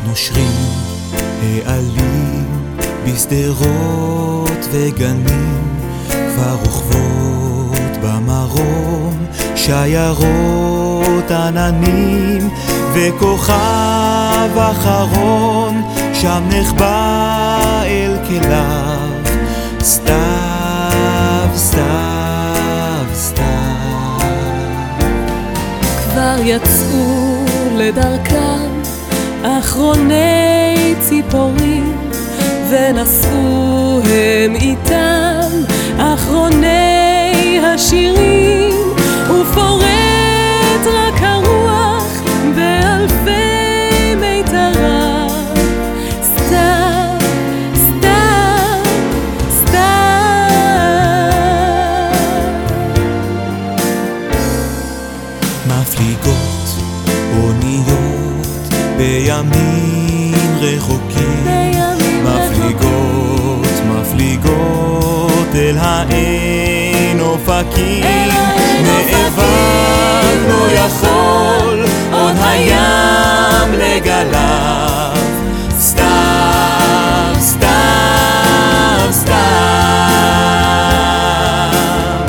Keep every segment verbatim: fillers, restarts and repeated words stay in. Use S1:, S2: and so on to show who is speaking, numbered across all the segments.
S1: נושרים העלים בשדרות וגנים, כבר רוכבות במרום שיירות עננים, וכוכב אחרון שם נחבא אל כליו. סתיו, סתיו, סתיו.
S2: כבר יצאו לדרכם אחרוני ציפורים, ונשאו הם איתם אחרוני השירים, ופורט רק הרוח באלפי מיתריו. סתיו, סתיו, סתיו.
S1: מפליגות אוניות בימים רחוקים, מפליגות, מפליגות אל האין אופקים. נאבק לא יכול עוד הים לגליו. סתיו, סתיו, סתיו.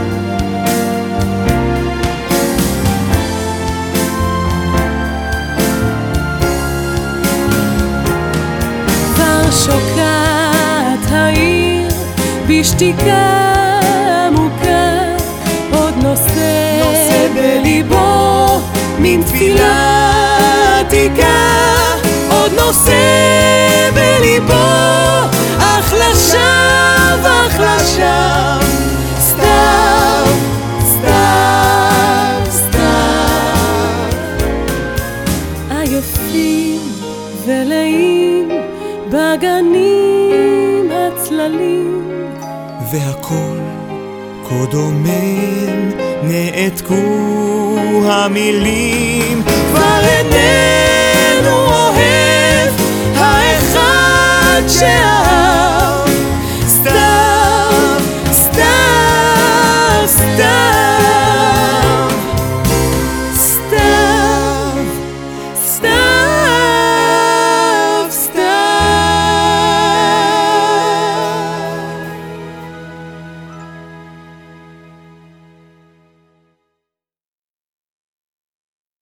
S2: כבר שוקעת העיר בשתיקה עמוקה, עוד נושא, נושא בליבו מן תפילה עתיקה, עוד נושא בליבו אך לשווא, אך לשווא. סתיו, סתיו, סתיו. עייפים ולאים בגנים הצללים,
S1: והכל כה דומם, נעתקו המילים. כבר איננו אוהב האחד שאהב.